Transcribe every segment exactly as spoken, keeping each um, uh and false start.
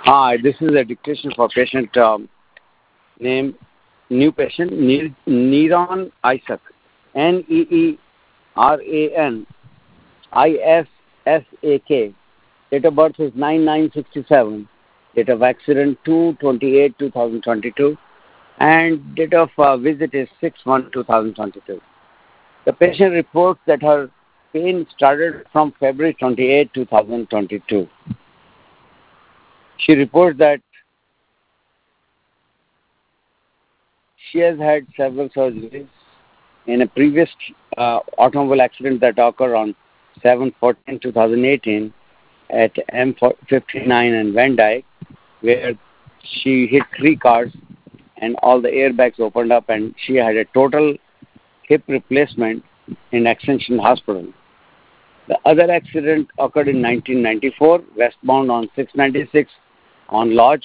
Hi, this is a dictation for patient um, name, new patient, Ne- Neeran Isaac, N E E R A N I S S A K. Date of birth is nine nine sixty-seven. Date of accident two twenty-eight twenty twenty-two. And date of uh, visit is six one twenty twenty-two. The patient reports that her pain started from February twenty-eighth twenty twenty-two. She reports that she has had several surgeries. In a previous uh, automobile accident that occurred on seven fourteen twenty eighteen at M fifty-nine and Van Dyke, where she hit three cars and all the airbags opened up and she had a total hip replacement in Extension Hospital. The other accident occurred in nineteen ninety-four, westbound on six ninety-six on Lodge,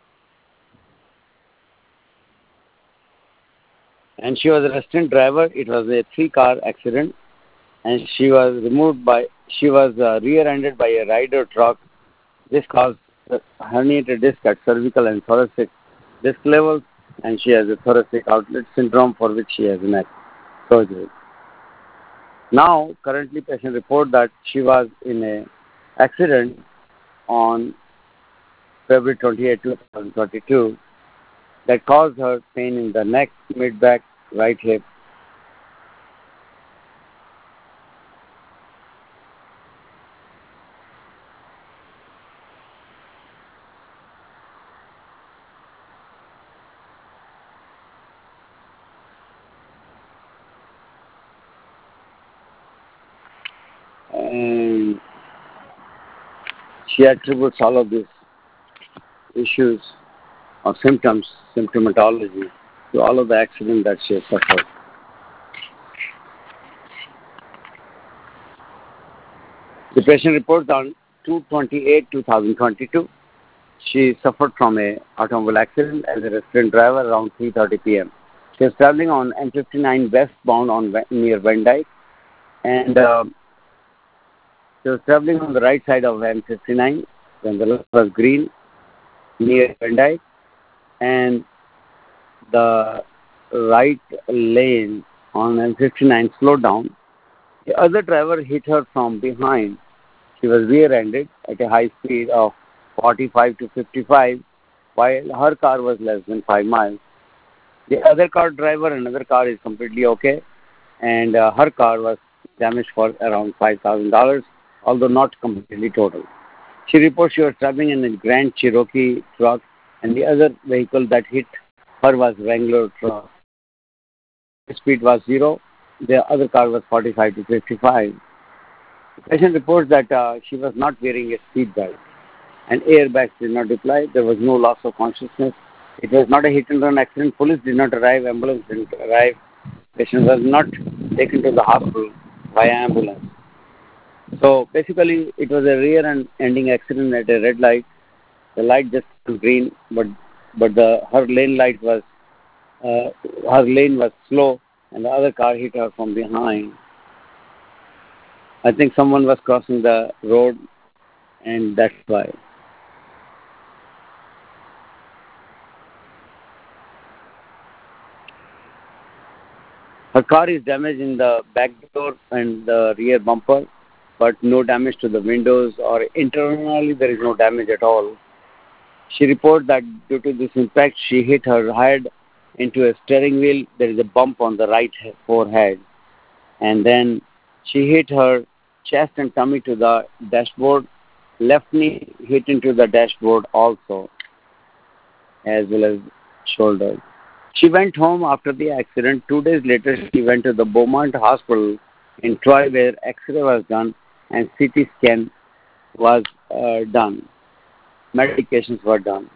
and she was a resident driver. It was a three-car accident, and she was removed by, she was uh, rear-ended by a rider truck. This caused uh, herniated disc at cervical and thoracic disc levels, and she has a thoracic outlet syndrome for which she has neck surgery. Now, currently, patient report that she was in a accident on February twenty-eighth twenty twenty-two that caused her pain in the neck, mid-back, right hip. And she attributes all of these issues or symptoms, symptomatology, to all of the accident that she has suffered. The patient reports on two twenty-eight twenty twenty-two. She suffered from a automobile accident as a resident driver around three thirty p m. She was traveling on M fifty-nine westbound on near Van Dyke, and uh, she was traveling on the right side of M fifty-nine when the light was green near Van Dyke, and the right lane on M fifty-nine slowed down. The other driver hit her from behind. She was rear-ended at a high speed of forty-five to fifty-five, while her car was less than five miles. The other car driver, another car is completely okay, and uh, her car was damaged for around five thousand dollars, although not completely total. She reports she was traveling in a Grand Cherokee truck, and the other vehicle that hit her was Wrangler truck. The speed was zero. The other car was forty-five to fifty-five. The patient reports that uh, she was not wearing a seat belt, and airbags did not deploy. There was no loss of consciousness. It was not a hit-and-run accident. Police did not arrive. Ambulance didn't arrive. Patient was not taken to the hospital via ambulance. So basically, it was a rear-ending accident at a red light. The light just turned green, but but the her lane light was uh, her lane was slow, and the other car hit her from behind. I think someone was crossing the road, and that's why. Her car is damaged in the back door and the rear bumper, but no damage to the windows or internally there is no damage at all. She reports that due to this impact, she hit her head into a steering wheel. There is a bump on the right forehead. And then she hit her chest and tummy to the dashboard. Left knee hit into the dashboard also, as well as shoulder. She went home after the accident. Two days later, she went to the Beaumont Hospital in Troy, where X-ray was done and C T scan was uh, done. Medications were done.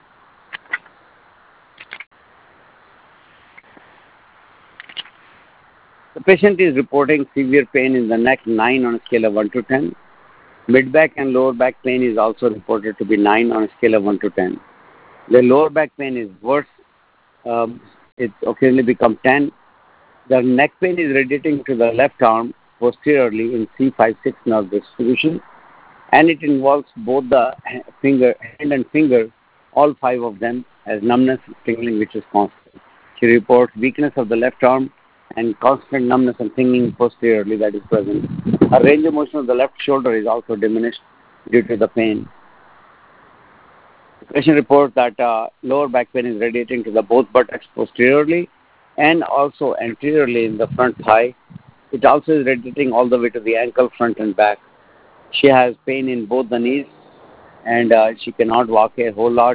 The patient is reporting severe pain in the neck, nine on a scale of one to ten. Mid-back and lower back pain is also reported to be nine on a scale of one to ten. The lower back pain is worse. Um, it occasionally becomes ten. The neck pain is radiating to the left arm posteriorly in C five six nerve distribution, and it involves both the finger, hand and finger all five of them, as numbness, tingling, which is constant. She reports weakness of the left arm and constant numbness and tingling posteriorly that is present. Her range of motion of the left shoulder is also diminished due to the pain. The patient reports that uh, lower back pain is radiating to the both buttocks posteriorly and also anteriorly in the front thigh. It also is radiating all the way to the ankle, front and back. She has pain in both the knees and uh, she cannot walk a whole lot,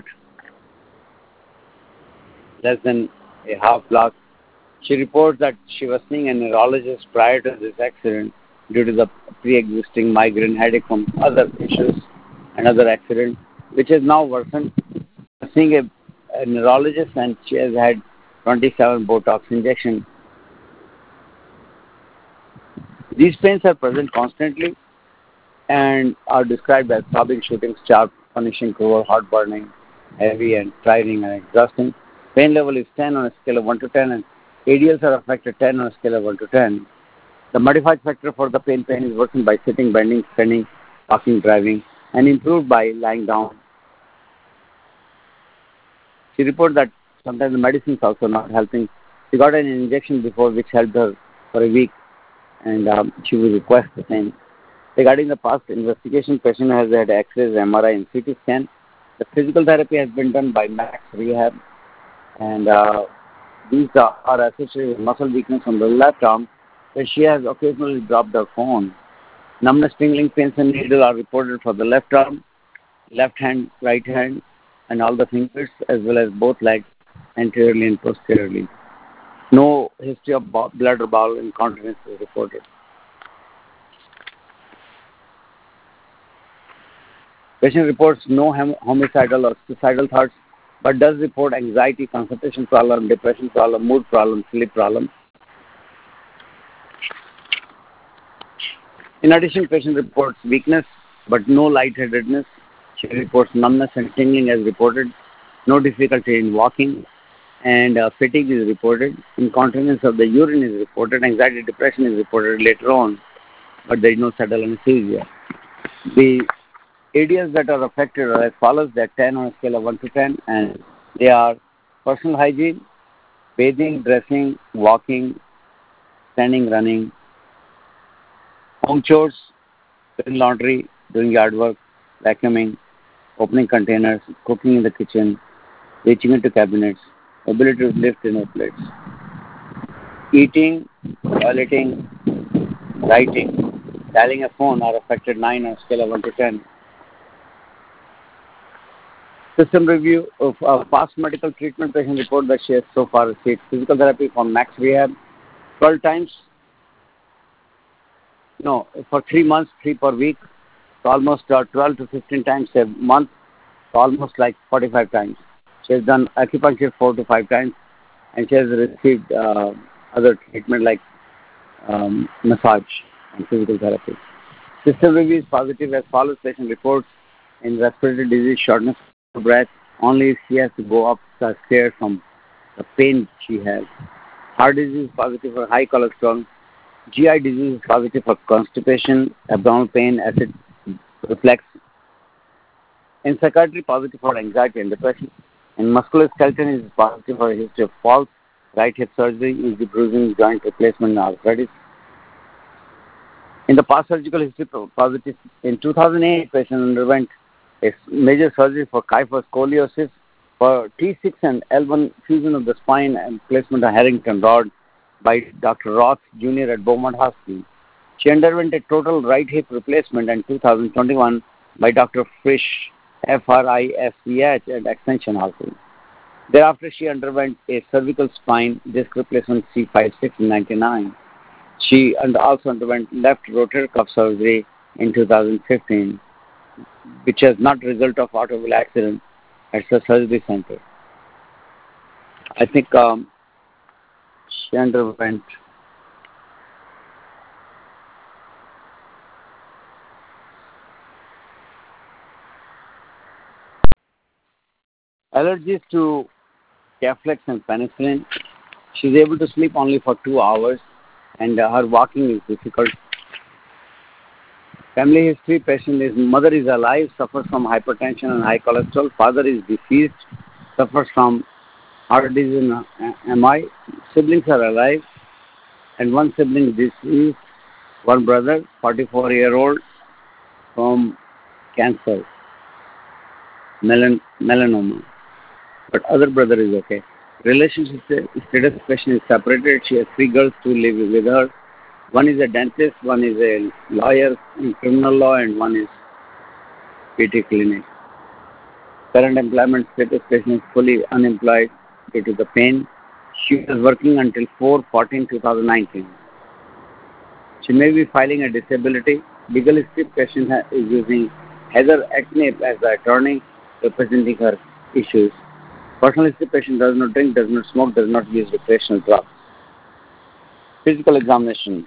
less than a half block. She reports that she was seeing a neurologist prior to this accident due to the pre-existing migraine headache from other issues and other accidents, which has now worsened. Seeing a, a neurologist, and she has had twenty-seven Botox injections. These pains are present constantly and are described as throbbing, shooting, sharp, punishing, cruel, heart burning, heavy and tiring and exhausting. Pain level is ten on a scale of one to ten, and A D Ls are affected ten on a scale of one to ten. The modified factor for the pain pain is worsened by sitting, bending, standing, walking, driving, and improved by lying down. She reported that sometimes the medicines also not helping. She got an injection before which helped her for a week, and um, she will request the same. Regarding the past investigation, patient has had X-rays, M R I, and C T scan. The physical therapy has been done by Max Rehab, and uh, these are, are associated with muscle weakness on the left arm, where she has occasionally dropped her phone. Numbness, tingling, pains, and needle are reported for the left arm, left hand, right hand, and all the fingers, as well as both legs, anteriorly and posteriorly. No history of blood or bowel incontinence is reported. Patient reports no homicidal or suicidal thoughts, but does report anxiety, concentration problem, depression problem, mood problem, sleep problem. In addition, patient reports weakness, but no lightheadedness. She reports numbness and tingling as reported, no difficulty in walking, and uh, fatigue is reported. Incontinence of the urine is reported. Anxiety, depression is reported later on, but there is no subtle anesthesia. The A D Ls that are affected are as follows. They are ten on a scale of one to ten, and they are personal hygiene, bathing, dressing, walking, standing, running, home chores, doing laundry, doing yard work, vacuuming, opening containers, cooking in the kitchen, reaching into cabinets, ability to lift in plates, eating, toileting, writing, dialing a phone are affected nine on a scale of one to ten. System review of uh, past medical treatment. Patient report that she has so far received physical therapy from Max Rehab twelve times. No, for three months, three per week. So almost uh, twelve to fifteen times a month. So almost like forty-five times. She has done acupuncture four to five times, and she has received uh, other treatment like um, massage and physical therapy. System review is positive as follows. Patient reports in respiratory disease, shortness of breath, only if she has to go up the stairs from the pain she has. Heart disease is positive for high cholesterol. G I disease is positive for constipation, abdominal pain, acid reflux. In psychiatry, positive for anxiety and depression. In musculoskeletal, is positive for a history of falls, right hip surgery, easy bruising, joint replacement, and arthritis. In the past surgical history, positive. In two thousand eight, patient underwent a major surgery for kyphoscoliosis, for T six and L one fusion of the spine and placement of Harrington rod by Doctor Roth Junior at Beaumont Hospital. She underwent a total right hip replacement in two thousand twenty-one by Doctor Frisch, F R I S C H at Extension Hospital. Thereafter, she underwent a cervical spine disc replacement C five six in ninety-nine. She and also underwent left rotator cuff surgery in two thousand fifteen, which has not result of automobile accident at the surgery center. I think um, she underwent allergies to Caflex and penicillin. She's able to sleep only for two hours, and uh, her walking is difficult. Family history: patient is mother is alive, suffers from hypertension and high cholesterol. Father is deceased, suffers from heart disease and M I. Siblings are alive, and one sibling deceased. One brother, forty-four year old, from cancer, melan- melanoma. But other brother is okay. Relationship status: patient is separated. She has three girls to live with her. One is a dentist, one is a lawyer in criminal law, and one is P T clinic. Current employment status: patient is fully unemployed due to the pain. She was working until four fourteen twenty nineteen. She may be filing a disability. Legal history: patient is using Heather Ackney as the attorney representing her issues. Personal history: patient does not drink, does not smoke, does not use recreational drugs. Physical examination.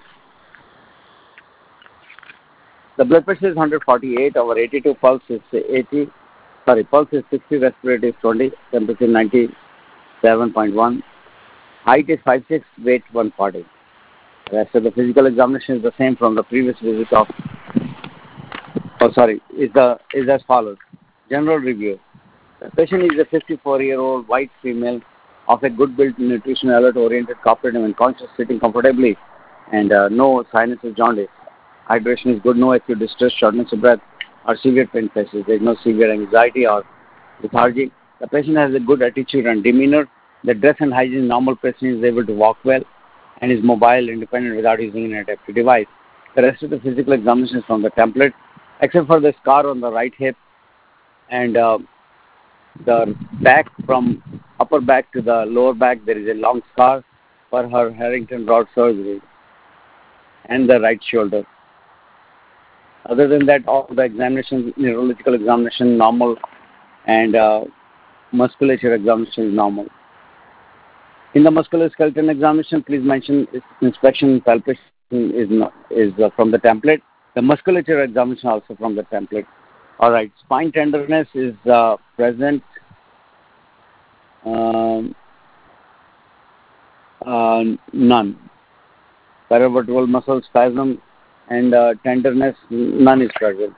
The blood pressure is one hundred forty-eight over eighty-two, pulse is eighty, sorry, pulse is sixty, respiratory is twenty, temperature ninety-seven point one, height is five six, weight one forty. The rest of the physical examination is the same from the previous visit of, oh sorry, is, the, is as follows. General review. The patient is a fifty-four year old white female of a good built, nutrition alert, oriented, cooperative and conscious, sitting comfortably, and uh, no sinus of jaundice. Hydration is good, no acute distress, shortness of breath, or severe pain faces. There is no severe anxiety or lethargy. The patient has a good attitude and demeanor. The dress and hygiene is normal. Patient is able to walk well and is mobile, independent without using an adaptive device. The rest of the physical examination is from the template, except for the scar on the right hip and uh, the back, from upper back to the lower back, there is a long scar for her Harrington rod surgery, and the right shoulder. Other than that, all the examinations, neurological examination normal, and uh, musculature examination is normal. In the musculoskeletal examination, please mention inspection and palpation is not, is uh, from the template. The musculature examination also from the template. All right, spine tenderness is uh, present. Um, uh, none. Paravertebral muscle spasm and uh, tenderness, none is present.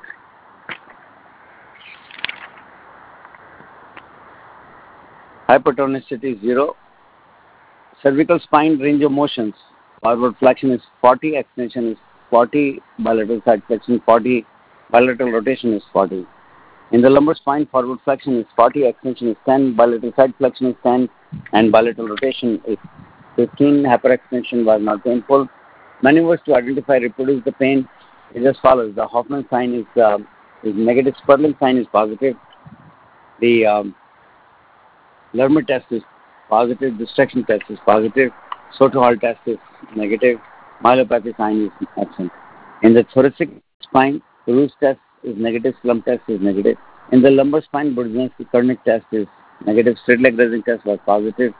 Hypertonicity zero. Cervical spine range of motions. Forward flexion is forty, extension is forty, bilateral side flexion forty, bilateral rotation is forty. In the lumbar spine, forward flexion is forty, extension is ten, bilateral side flexion is ten, and bilateral rotation is fifteen. Hyperextension was not painful. Maneuvers to identify reproduce the pain is as follows. The Hoffman sign is, uh, is negative. Sperling sign is positive. The um, Lerner test is positive. Distraction test is positive. Soto-Hall test is negative. Myelopathy sign is absent. In the thoracic spine, the Roos test is negative. Slump test is negative. In the lumbar spine, Burzynski-Kernick test is negative. Straight leg raising test was positive.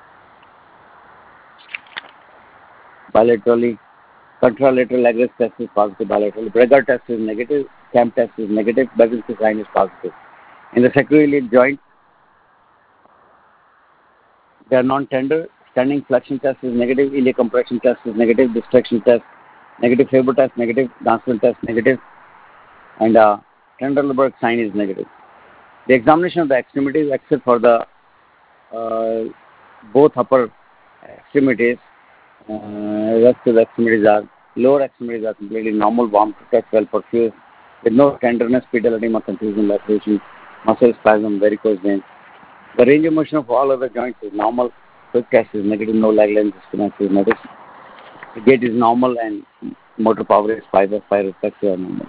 Bilaterally, contralateral leg raise test is positive bilaterally. Breger test is negative. Camp test is negative. Burzynski sign is positive. In the sacroiliac joint, they are non-tender. Standing flexion test is negative. Iliac compression test is negative. Distraction test negative. Faber test negative. Dansville test negative. And uh, Trendelenburg sign is negative. The examination of the extremities, except for the uh, both upper extremities, uh, rest of the extremities are, lower extremities are completely normal, warm to touch, well perfused, with no tenderness, pedal edema, confusion, laceration, muscle spasm, varicose veins. The range of motion of all other joints is normal. Quick test is negative, no lag length disconnect is noticed. The gait is normal and motor power is five or five reflexes are normal.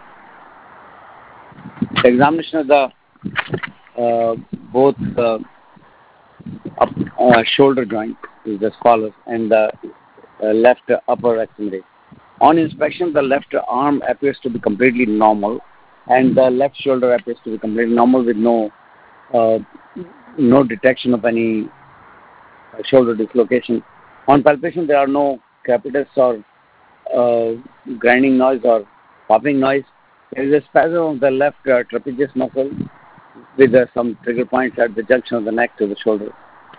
The examination of the uh, both uh, up, uh, shoulder joint is as follows, and the uh, left upper extremity. On inspection, the left arm appears to be completely normal, and the left shoulder appears to be completely normal with no uh, no detection of any uh, shoulder dislocation. On palpation, there are no crepitus or uh, grinding noise or popping noise. There is a spasm of the left uh, trapezius muscle with uh, some trigger points at the junction of the neck to the shoulder.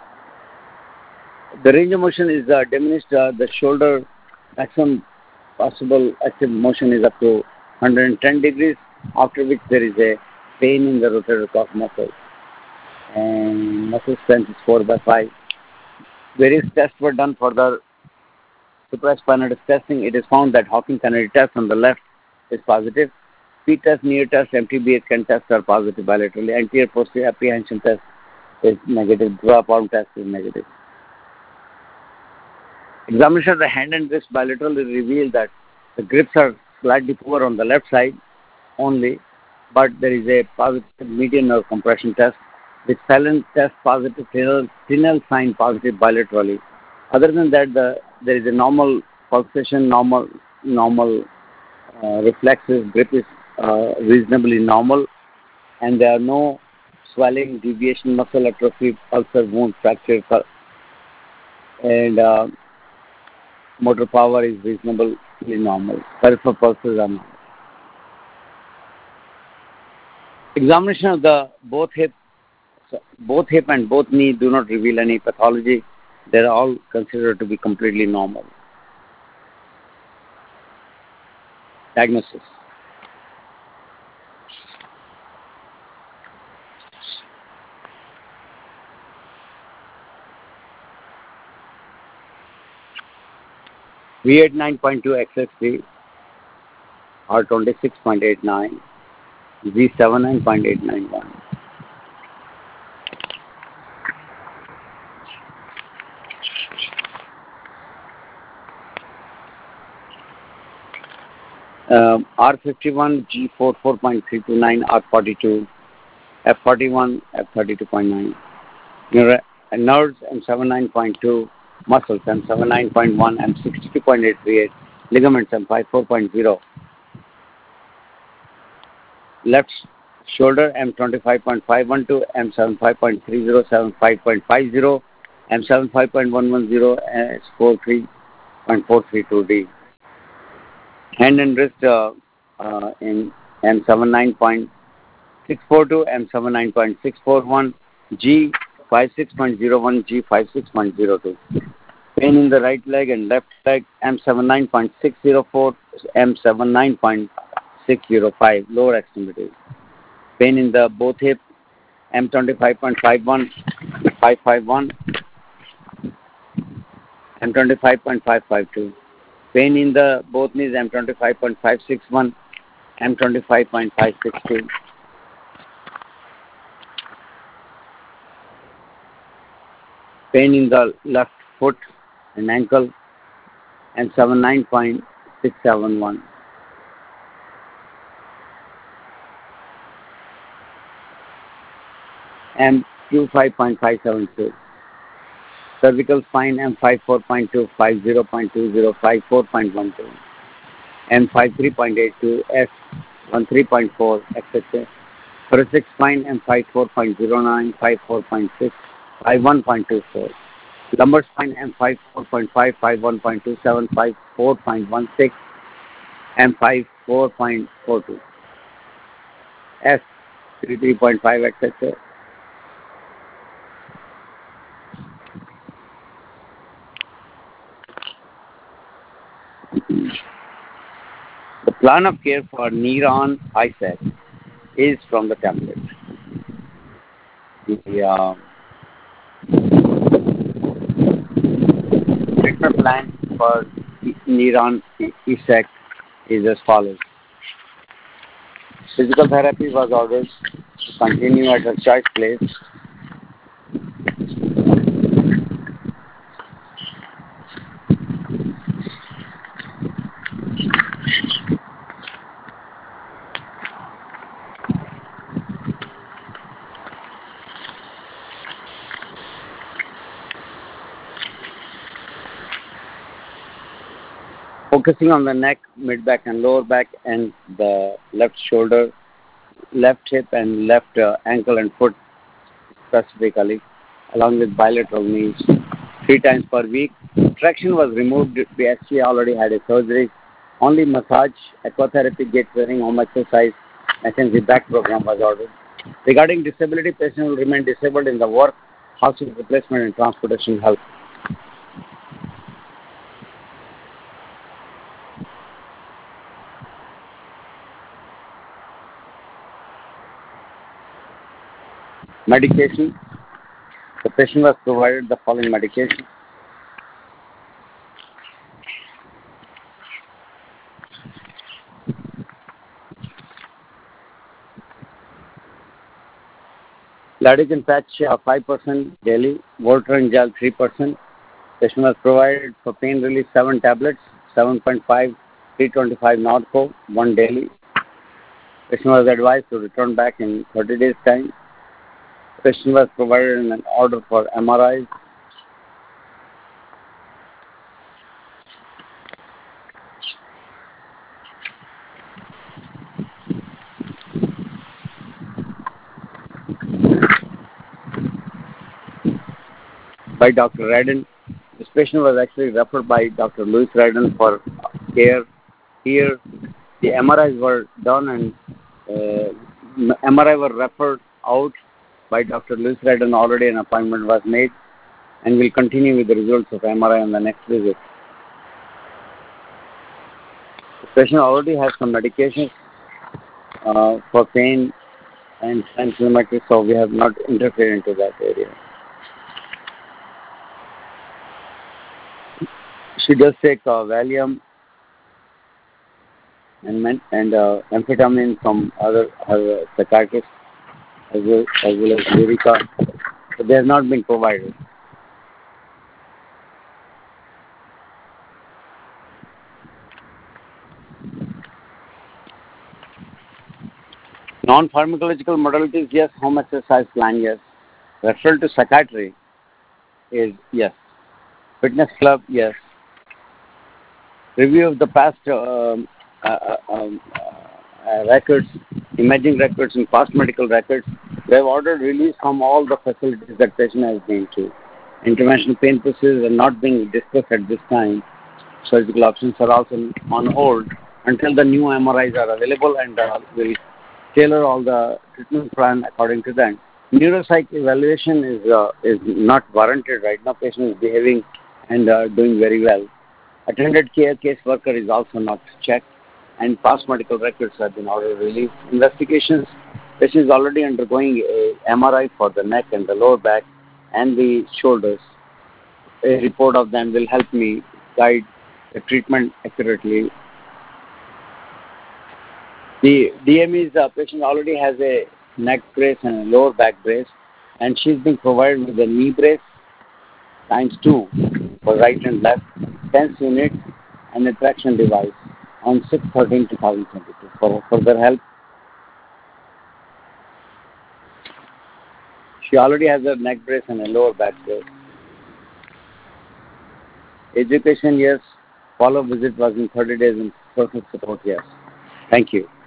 The range of motion is uh, diminished. Uh, the shoulder maximum possible active motion is up to one hundred ten degrees, after which there is a pain in the rotator cuff muscle. And muscle strength is four by five. Various tests were done for the supraspinal disc testing. It is found that Hawking Kennedy test on the left is positive. P-test, near test, M T B H can test are positive bilaterally. Anterior posterior apprehension test is negative. Draw palm test is negative. Examination of the hand and wrist bilaterally revealed that the grips are slightly poor on the left side only, but there is a positive median nerve compression test, which Phelan test positive, Tinel sign positive bilaterally. Other than that, the, there is a normal pulsation, normal, normal uh, reflexes, grip is uh, reasonably normal, and there are no swelling, deviation, muscle atrophy, ulcer, wound, fracture, and uh, motor power is reasonably normal. Peripheral pulses are normal. Examination of the both hip, both hip and both knee do not reveal any pathology. They are all considered to be completely normal. Diagnosis. V eighty-nine point two X X T, R twenty-six point eight nine, Z seventy-nine point eight nine one. Um, R fifty-one, G forty-four point three two nine, R forty-two, F forty-one, F thirty-two point nine. Nerves, M seventy-nine point two, muscles, M seventy-nine point one, M sixty-two point eight three eight, ligaments, M fifty-four point zero. Left shoulder, M twenty-five point five one two, M seventy-five point three zero, seventy-five point five zero, M seventy-five point one one zero, S forty-three point four three two D. Hand and wrist uh, uh, in M seventy-nine point six four two, M seventy-nine point six four one, G fifty-six point zero one, G fifty-six point zero two. Pain in the right leg and left leg, M seventy-nine point six zero four, M seventy-nine point six zero five, lower extremities. Pain in the both hip, M twenty-five point five one, five five one, M twenty-five point five five two. Pain in the both knees, M twenty-five point five six one, M twenty-five point five six two. Pain in the left foot and ankle, M seventy-nine point six seven one. M twenty-five point five seven two. Cervical spine, M fifty-four point two, fifty point two zero, fifty-four point one two. M fifty-three point eight two, S thirteen point four, et cetera. Thoracic spine, M fifty-four point zero nine, fifty-four point six, fifty-one point two four. Lumbar spine, M fifty-four point five, fifty-one point two seven, fifty-four point one six, M fifty-four point four two. S thirty-three point five, et cetera. The plan of care for Neuron I S A C is from the template. The uh, treatment plan for Neuron I S A C is as follows. Physical therapy was ordered to continue at her choice place. Focusing on the neck, mid back and lower back, and the left shoulder, left hip and left uh, ankle and foot specifically, along with bilateral knees, three times per week. Traction was removed. The S C already had a surgery. Only massage, aquatherapy, gait training, home exercise, McKenzie back program was ordered. Regarding disability, patient will remain disabled in the work, housing replacement and transportation help. Medication. The patient was provided the following medication. Lidocaine patch uh, five percent daily, Voltaren gel three percent. Patient was provided for pain relief seven tablets, seven point five, three twenty-five Norco, one daily. Patient was advised to return back in thirty days time. Patient was provided an order for M R Is. By Doctor Redden. This patient was actually referred by Doctor Louis Redden for care. Here, the M R Is were done and uh, M R I were referred out by Doctor Louis Redden. Already an appointment was made, and we'll continue with the results of M R I on the next visit. The patient already has some medications uh, for pain and inflammatory, so we have not interfered into that area. She does take uh, Valium and and uh, amphetamine from other, other psychiatrists as well as, well as Lyrica, but they have not been provided. Non-pharmacological modalities, yes. Home exercise plan, yes. Referral to psychiatry is yes. Fitness club, yes. Review of the past uh, uh, uh, um, uh, records, imaging records and past medical records. We have ordered release from all the facilities that patient has been to. Interventional pain procedures are not being discussed at this time. Surgical options are also on hold until the new M R Is are available, and uh, we'll tailor all the treatment plan according to that. Neuropsych evaluation is uh, is not warranted right now. Patient is behaving and uh, doing very well. Attended care case worker is also not checked, and past medical records have been ordered released. Investigations. Patient is already undergoing a M R I for the neck and the lower back and the shoulders. A report of them will help me guide the treatment accurately. The D M E's uh, patient already has a neck brace and a lower back brace, and she's been provided with a knee brace times two for right and left, tense unit, and a traction device on six thirteen two thousand twenty-two. For further help, she already has a neck brace and a lower back brace. Education, yes. Follow-up visit was in thirty days, and personal support, yes. Thank you.